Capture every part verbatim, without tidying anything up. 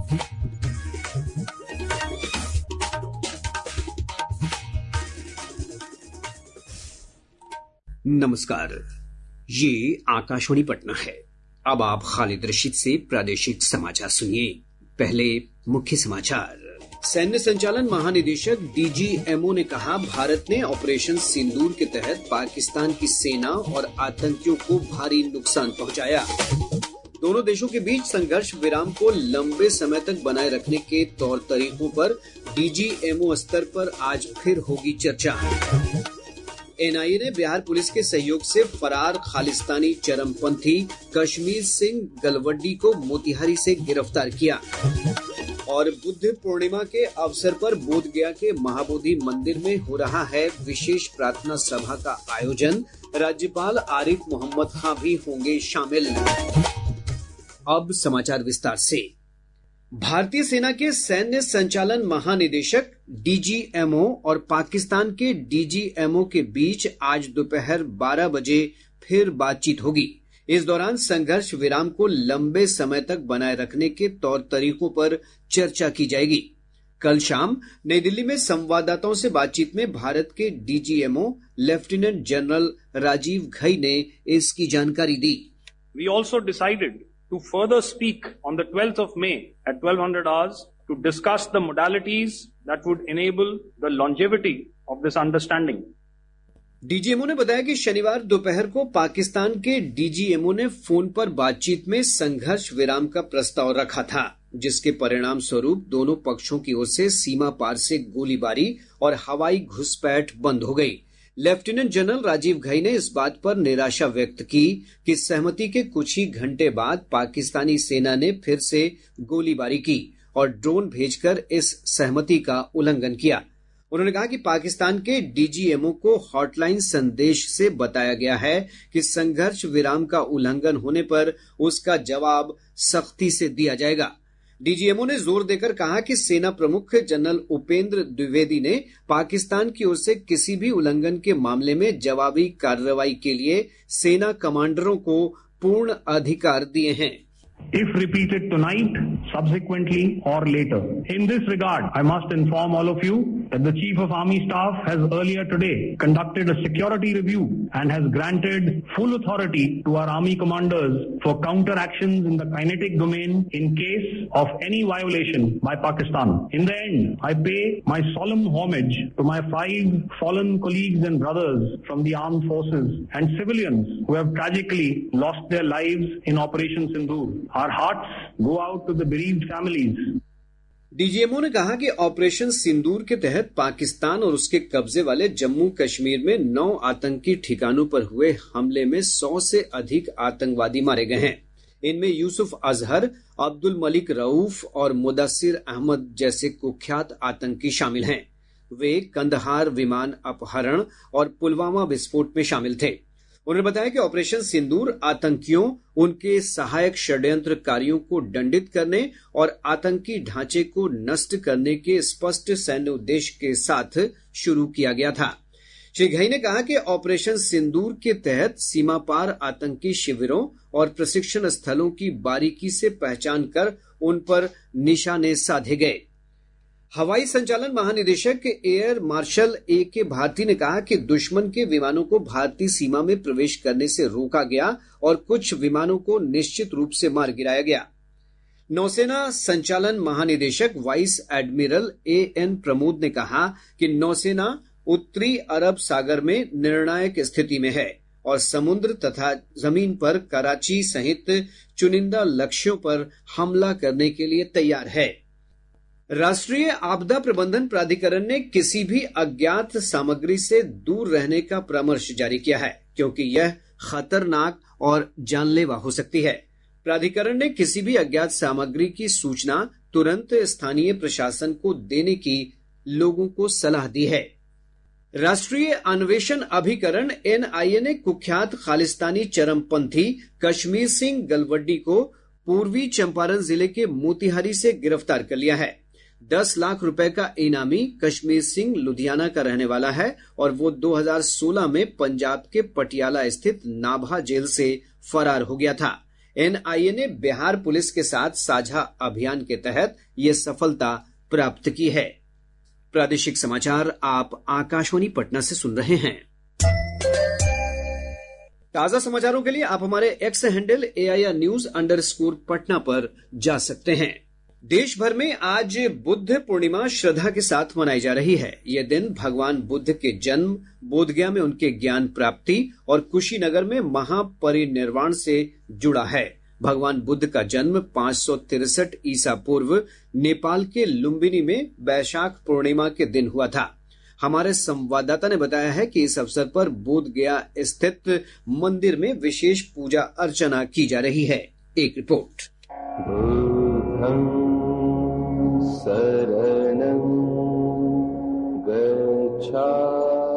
नमस्कार, ये आकाशवाणी पटना है। अब आप खालिद रशीद से प्रादेशिक समाचार सुनिए। पहले मुख्य समाचार। सैन्य संचालन महानिदेशक डीजीएमओ ने कहा, भारत ने ऑपरेशन सिंदूर के तहत पाकिस्तान की सेना और आतंकियों को भारी नुकसान पहुंचाया। दोनों देशों के बीच संघर्ष विराम को लंबे समय तक बनाए रखने के तौर तरीकों पर डीजीएमओ स्तर पर आज फिर होगी चर्चा। एनआईए ने बिहार पुलिस के सहयोग से फरार खालिस्तानी चरमपंथी कश्मीर सिंह गलवड्डी को मोतिहारी से गिरफ्तार किया। और बुद्ध पूर्णिमा के अवसर पर बोधगया के महाबोधि मंदिर में हो रहा है विशेष प्रार्थना सभा का आयोजन। राज्यपाल आरिफ मोहम्मद खां भी होंगे शामिल। अब समाचार विस्तार से। भारतीय सेना के सैन्य संचालन महानिदेशक डीजीएमओ और पाकिस्तान के डीजीएमओ के बीच आज दोपहर बारह बजे फिर बातचीत होगी। इस दौरान संघर्ष विराम को लंबे समय तक बनाए रखने के तौर तरीकों पर चर्चा की जाएगी। कल शाम नई दिल्ली में संवाददाताओं से बातचीत में भारत के DGMO lieutenant general Rajiv Ghai ने इसकी जानकारी दी। We also decided to further speak on the twelfth of May at twelve hundred hours to discuss the modalities that would enable the longevity of this understanding. DGMO ने बताया कि शनिवार दोपहर को पाकिस्तान के डीजीएमओ ने फोन पर बातचीत में संघर्ष विराम का प्रस्ताव रखा था, जिसके परिणाम स्वरूप दोनों पक्षों की ओर से सीमा पार से गोलीबारी और हवाई घुसपैठ बंद हो गई। लेफ्टिनेंट जनरल राजीव घई ने इस बात पर निराशा व्यक्त की कि सहमति के कुछ ही घंटे बाद पाकिस्तानी सेना ने फिर से गोलीबारी की और ड्रोन भेजकर इस सहमति का उल्लंघन किया। उन्होंने कहा कि पाकिस्तान के डीजीएमओ को हॉटलाइन संदेश से बताया गया है कि संघर्ष विराम का उल्लंघन होने पर उसका जवाब सख्ती से दिया जाएगा। डीजीएमओ ने जोर देकर कहा कि सेना प्रमुख जनरल उपेंद्र द्विवेदी ने पाकिस्तान की ओर से किसी भी उल्लंघन के मामले में जवाबी कार्रवाई के लिए सेना कमांडरों को पूर्ण अधिकार दिए हैं। If repeated tonight, subsequently or later. In this regard, I must inform all of you that the Chief of Army Staff has earlier today conducted a security review and has granted full authority to our Army commanders for counter actions in the kinetic domain in case of any violation by Pakistan. In the end, I pay my solemn homage to my five fallen colleagues and brothers from the armed forces and civilians who have tragically lost their lives in Operation Sindoor. Our hearts go out to the bereaved families. DGMO ने कहा कि operation सिंदूर के तहत पाकिस्तान और उसके कब्जे वाले जम्मू कश्मीर में नौ आतंकी ठिकानों पर हुए हमले में सौ से अधिक आतंकवादी मारे गए हैं। इनमें यूसुफ अजहर, अब्दुल मलिक रऊफ और मुदस्सिर अहमद जैसे कुख्यात आतंकी शामिल हैं। वे कंदहार विमान अपहरण और पुलवामा विस्फोट में शामिल थे। उन्होंने बताया कि ऑपरेशन सिंदूर आतंकियों, उनके सहायक षड्यंत्रकारियों को दंडित करने और आतंकी ढांचे को नष्ट करने के स्पष्ट सैन्य उद्देश्य के साथ शुरू किया गया था। श्री घई ने कहा कि ऑपरेशन सिंदूर के तहत सीमा पार आतंकी शिविरों और प्रशिक्षण स्थलों की बारीकी से पहचान कर उन पर निशाने साधे गए। हवाई संचालन महानिदेशक एयर मार्शल ए के भारती ने कहा कि दुश्मन के विमानों को भारतीय सीमा में प्रवेश करने से रोका गया और कुछ विमानों को निश्चित रूप से मार गिराया गया। नौसेना संचालन महानिदेशक vice admiral A N Pramod ने कहा कि नौसेना उत्तरी अरब सागर में निर्णायक स्थिति में है और समुद्र तथा जमीन पर कराची सहित चुनिंदा लक्ष्यों पर हमला करने के लिए तैयार है। राष्ट्रीय आपदा प्रबंधन प्राधिकरण ने किसी भी अज्ञात सामग्री से दूर रहने का परामर्श जारी किया है, क्योंकि यह खतरनाक और जानलेवा हो सकती है। प्राधिकरण ने किसी भी अज्ञात सामग्री की सूचना तुरंत स्थानीय प्रशासन को देने की लोगों को सलाह दी है। राष्ट्रीय अन्वेषण अभिकरण एनआईए ने कुख्यात खालिस्तानी चरमपंथी कश्मीर सिंह गलवड्डी को पूर्वी चंपारण जिले के मोतिहारी से गिरफ्तार कर लिया है। दस लाख रुपए का इनामी कश्मीर सिंह लुधियाना का रहने वाला है और वो दो हज़ार सोलह में पंजाब के पटियाला स्थित नाभा जेल से फरार हो गया था। एनआईए ने बिहार पुलिस के साथ साझा अभियान के तहत यह सफलता प्राप्त की है। प्रादेशिक समाचार आप आकाशवाणी पटना से सुन रहे हैं। ताजा समाचारों के लिए आप हमारे X handle AIR news underscore Patna पर जा सकते हैं। देश भर में आज बुद्ध पूर्णिमा श्रद्धा के साथ मनाई जा रही है। यह दिन भगवान बुद्ध के जन्म, बोधगया में उनके ज्ञान प्राप्ति और कुशीनगर में महापरिनिर्वाण से जुड़ा है। भगवान बुद्ध का जन्म पांच सौ तिरसठ ईसा पूर्व नेपाल के लुम्बिनी में वैशाख पूर्णिमा के दिन हुआ था। हमारे संवाददाता ने बताया है कि इस अवसर पर बोधगया स्थित मंदिर में विशेष पूजा अर्चना की जा रही है। एक रिपोर्ट। बुद्धं शरणं गच्छामि।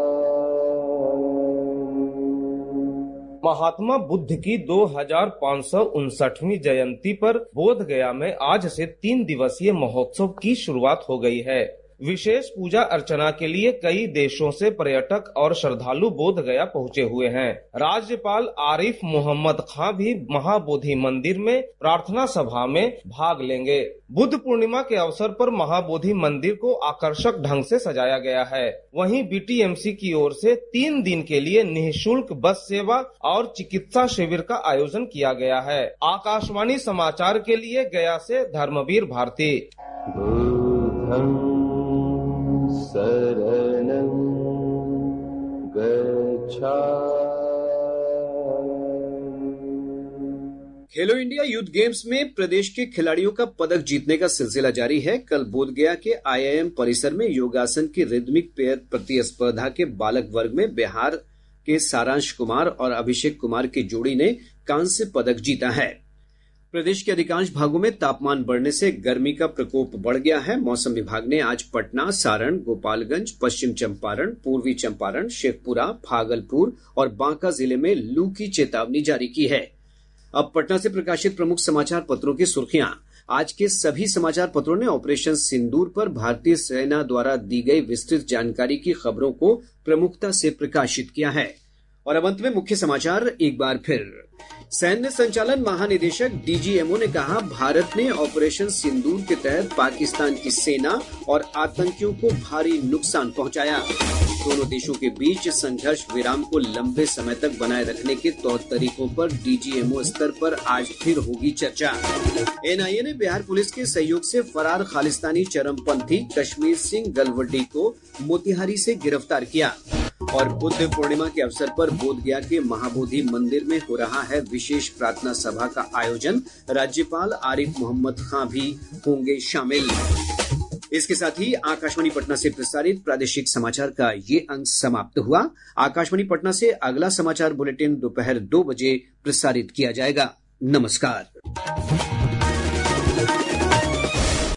महात्मा बुद्ध की दो हजार पाँच सौ उनसठवीं जयंती पर बोधगया में आज से तीन दिवसीय महोत्सव की शुरुआत हो गई है। विशेष पूजा अर्चना के लिए कई देशों से पर्यटक और श्रद्धालु बोधगया पहुंचे हुए हैं। राज्यपाल आरिफ मोहम्मद खां भी महाबोधि मंदिर में प्रार्थना सभा में भाग लेंगे। बुद्ध पूर्णिमा के अवसर पर महाबोधि मंदिर को आकर्षक ढंग से सजाया गया है। वहीं बीटीएमसी की ओर से तीन दिन के लिए निःशुल्क बस सेवा और चिकित्सा शिविर का आयोजन किया गया है। आकाशवाणी समाचार के लिए गया से धर्मवीर भारती। शरणं गच्छामि। खेलो इंडिया यूथ गेम्स में प्रदेश के खिलाड़ियों का पदक जीतने का सिलसिला जारी है। कल बोधगया के आईआईएम परिसर में योगासन की रिदमिक पेयर प्रतिस्पर्धा के बालक वर्ग में बिहार के सारांश कुमार और अभिषेक कुमार की जोड़ी ने कांस्य पदक जीता है। प्रदेश के अधिकांश भागों में तापमान बढ़ने से गर्मी का प्रकोप बढ़ गया है। मौसम विभाग ने आज पटना, सारण, गोपालगंज, पश्चिम चंपारण, पूर्वी चंपारण, शेखपुरा, भागलपुर और बांका जिले में लू की चेतावनी जारी की है। अब पटना से प्रकाशित प्रमुख समाचार पत्रों की सुर्खियां। आज के सभी समाचार पत्रों ने ऑपरेशन सिंदूर पर भारतीय सेना द्वारा दी गई विस्तृत जानकारी की खबरों को प्रमुखता से प्रकाशित किया है। और अब अंत में मुख्य समाचार एक बार फिर। सैन्य संचालन महानिदेशक डीजीएमओ ने कहा, भारत ने ऑपरेशन सिंदूर के तहत पाकिस्तान की सेना और आतंकियों को भारी नुकसान पहुंचाया। दोनों देशों के बीच संघर्ष विराम को लंबे समय तक बनाए रखने के तौर तरीकों पर डीजीएमओ स्तर पर आज फिर होगी चर्चा। एनआईए ने बिहार पुलिस के सहयोग से फरार खालिस्तानी चरमपंथी कश्मीर सिंह गलवड्डी को मोतिहारी से गिरफ्तार किया। और बुद्ध पूर्णिमा के अवसर पर बोधगया के महाबोधि मंदिर में हो रहा है विशेष प्रार्थना सभा का आयोजन। राज्यपाल आरिफ मोहम्मद खां भी होंगे शामिल। इसके साथ ही आकाशवाणी पटना से प्रसारित प्रादेशिक समाचार का ये अंक समाप्त हुआ। आकाशवाणी पटना से अगला समाचार बुलेटिन दोपहर दो बजे प्रसारित किया जाएगा। नमस्कार।